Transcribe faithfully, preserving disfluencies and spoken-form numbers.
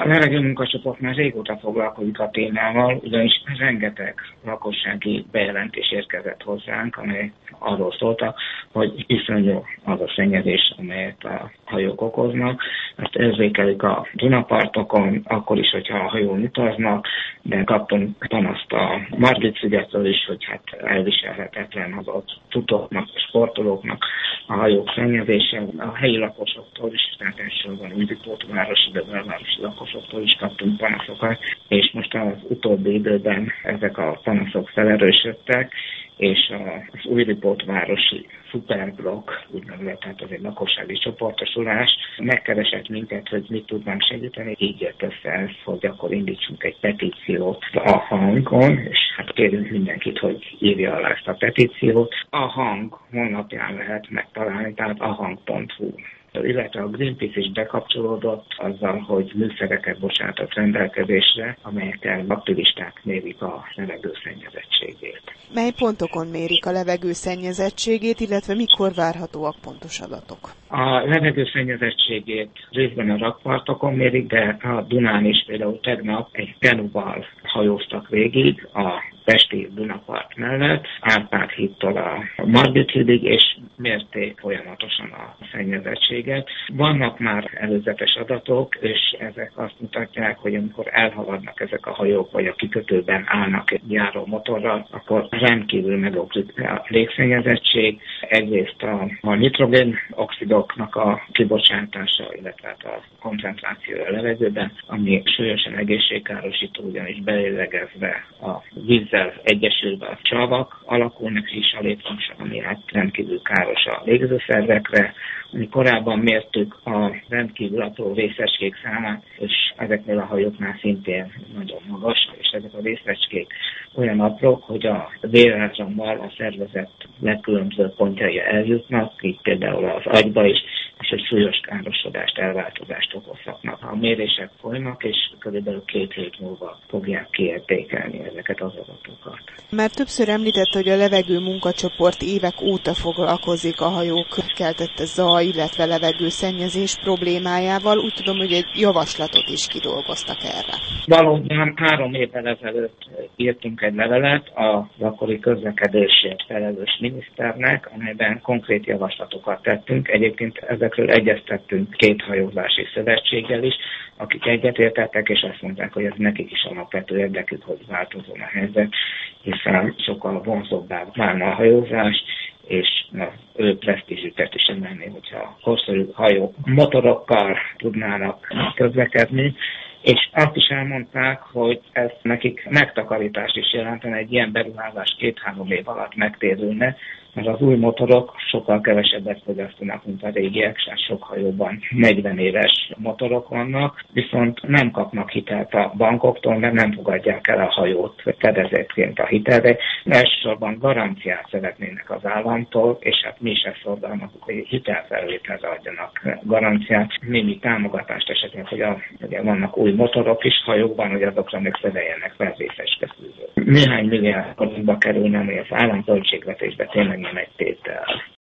A levegő munkacsoport már régóta foglalkozik a témával, ugyanis rengeteg lakossági bejelentés érkezett hozzánk, amely arról szóltak, hogy iszonyú az a szennyezés, amelyet a hajók okoznak. Ezt érzékelik a Dunapartokon, akkor is, hogyha a hajón utaznak, de kaptunk panaszt a Margit-szigetről is, hogy hát elviselhetetlen az ott futóknak, sportolóknak a hajók szennyezése. A helyi lakosoktól is, tehát elsősorban Újlipótvárosi, de belvárosi lakosoktól is kaptunk panaszokat, és most az utóbbi időben ezek a panaszok felerősödtek, és az Újlipótvárosi Superblog, úgynevezett, tehát az egy lakossági csoportosulás, megkeresett minket, hogy mit tudnánk segíteni. Így jött össze ez, hogy akkor indítsunk egy petíciót a hangon, és hát kérünk mindenkit, hogy írja alá ezt a petíciót. A hang honlapján lehet megtalálni, tehát ahang pont hu. Illetve a Greenpeace is bekapcsolódott azzal, hogy műszereket bocsátott rendelkezésre, amelyekkel aktivisták mérik a levegőszennyezettségét. Mely pontokon mérik a levegőszennyezettségét, illetve mikor várhatóak pontos adatok? A levegőszennyezettségét részben a rakpartokon mérik, de a Dunán is például tegnap egy kenuval hajóztak végig a pesti Dunapart mellett, Árpád hídtól a Margit hídig, és mérték folyamatosan a szennyezettséget. Vannak már előzetes adatok, és ezek azt mutatják, hogy amikor elhaladnak ezek a hajók, vagy a kikötőben állnak egy járó motorral, akkor rendkívül megoklik a légszennyezettség. Egyrészt a, a nitrogén-oxidoknak a kibocsátása, illetve a koncentráció a levegőben, ami súlyosan egészségkárosító, ugyanis belélegezve a vízzel egyesülve a csavak alakulnak is a légfonsa, ami hát rendkívül káros a légzőszervekre. Mi korábban mértük a rendkívül apró részecskék számát, és ezeknél a hajóknál szintén nagyon magas, és ezek a részecskék olyan aprók, hogy a vérázommal a szervezet legkülönböző pontjai eljutnak, így például az agyba is, és egy súlyos károsodást, elváltozást okozhatnak. A mérések folynak, és körülbelül két hét múlva fogják kiértékelni ezeket az adatokat. Már többször említette, hogy a levegő munkacsoport évek óta foglalkozik a hajók keltette zaj, illetve levegőszennyezés problémájával. Úgy tudom, hogy egy javaslatot is kidolgoztak erre. Valóban három évvel ezelőtt írtunk egy levelet az akkori közlekedésért felelős miniszternek, amelyben konkrét javaslatokat tettünk. Egyébként ezekről egyeztettünk két hajózási szövetséggel is, akik egyetértettek, és azt mondták, hogy ez nekik is alapvető érdekük, hogy változzon a helyzet, hiszen sokkal vonzóbbá válna a hajózás, és az ő presztízsüket is emelni, hogyha korszerű hajók motorokkal tudnának közlekedni. És azt is elmondták, hogy ez nekik megtakarítást is jelentene, egy ilyen beruházás két-három év alatt megtérülne, mert az új motorok sokkal kevesebbet fogyasztanak, mint a régiek, és sok hajóban negyven éves motorok vannak, viszont nem kapnak hitelt a bankoktól, mert nem fogadják el a hajót fedezékként a hitelre. Elsősorban garanciát szeretnének az államtól, és hát mi is ezt szorgalmazunk, hogy hitelfelvételre adjanak garanciát, némi támogatást esetleg, hogy a, ugye vannak új motorok is hajókban, hogy azokra még szereljenek fel részecskefűzőt. Néhány milliárd forintba kerülne, ami az államköltségvetésbe tényleg nem egy tétel.